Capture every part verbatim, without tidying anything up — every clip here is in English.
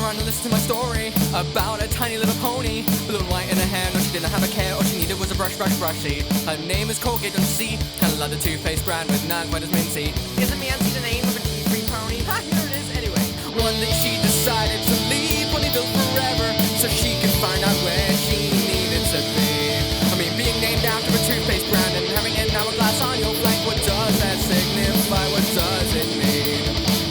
around and listen to my story about a tiny little pony, blue and white in her hair. No, she didn't have a care, all she needed was a brush, brush, brushy. Her name is Colgate, don't you see? Kinda like the toothpaste brand, but not quite as minty. Isn't Nancy the name of a tea-free pony? Ha, here it is anyway. One day she decided to leave Ponyville forever, so she could find out where she needed to be. I mean, being named after a toothpaste brand and having an hourglass on your flank, what does that signify? What does it mean?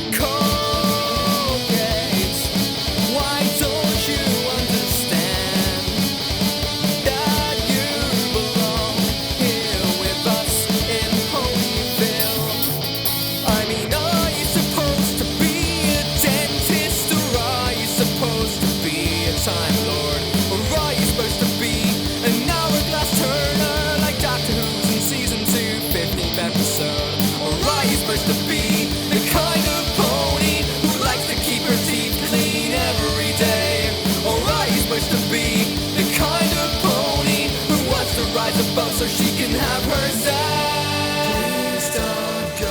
Colgate, why don't you understand that you belong here with us in Ponyville? I mean, are you supposed to be a dentist, or are you supposed to be a Time Lord? Or are you supposed to be an hourglass turner like Doctor Who's in season two, fifteenth episode? Or are you supposed to be the kind of pony who likes to keep her teeth clean every day? Or are you supposed to be the kind of pony who wants to rise above so she can have her say? Please don't go.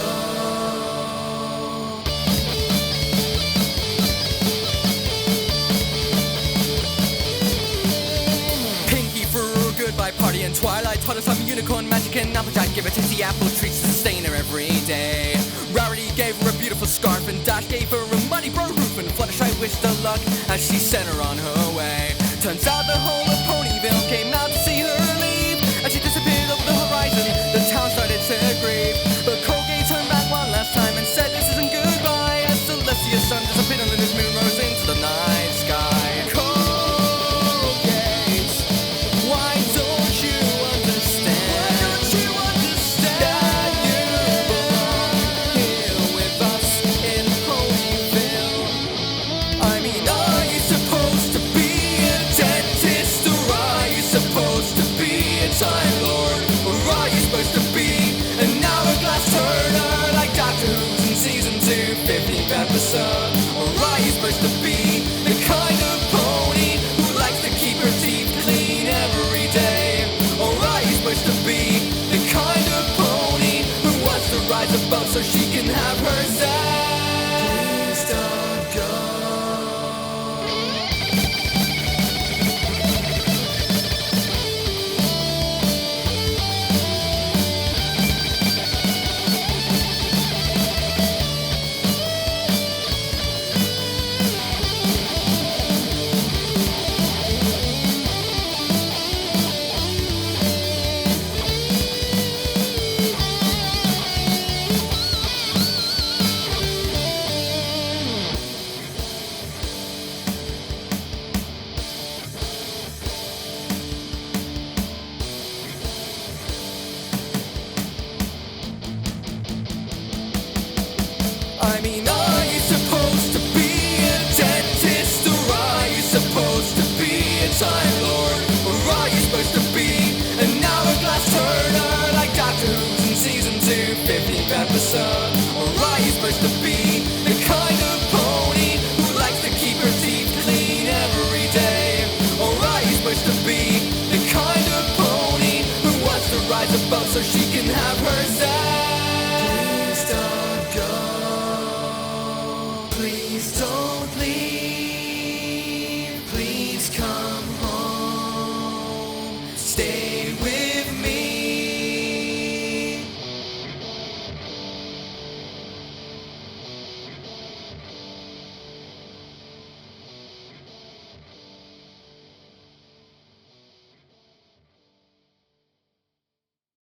Pinky for a goodbye party and Twilight taught us some unicorn magic and Applejack gave her tasty apple treats to sustain her every day. Rarity gave her a beautiful scarf and Dash gave her a muddy bro roof, and Fluttershy wished her luck as she sent her on her way. Turns out the whole of Ponyville came out to see her leave. As she disappeared over the horizon, the town started to grieve. But Colgate turned back one last time and said this isn't goodbye, as Celestia's sun disappeared and his moon rose into the night sky. Colgate, why don't you understand? Why don't you understand that you belong here with us in Ponyville? I mean, are you supposed to be a dentist, or are you supposed to be a Time Lord? Or are you supposed to be an hourglass turner like Doctor Who's in season two, fifteenth episode? Or are you supposed to be the kind of pony who likes to keep her teeth clean every day? Or are you supposed to be the kind of pony who wants to rise above so she can have her say? Please don't go. I mean, are you supposed to be a dentist, or are you supposed to be a Time Lord? Or are you supposed to be an hourglass turner like Doctor Who's in season two, fifteenth episode? Or are you supposed to be the kind of pony who likes to keep her teeth clean every day? Or are you supposed to be the kind of pony who wants to rise above so she can have her say?